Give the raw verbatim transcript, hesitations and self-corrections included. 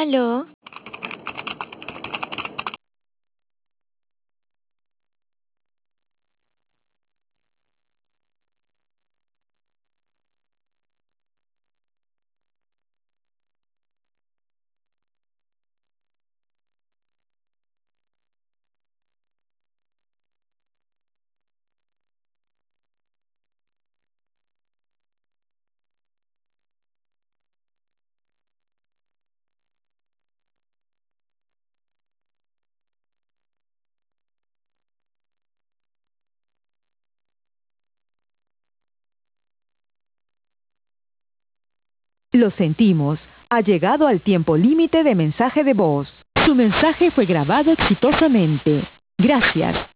¿Aló? Lo sentimos, ha llegado al tiempo límite de mensaje de voz. Su mensaje fue grabado exitosamente. Gracias.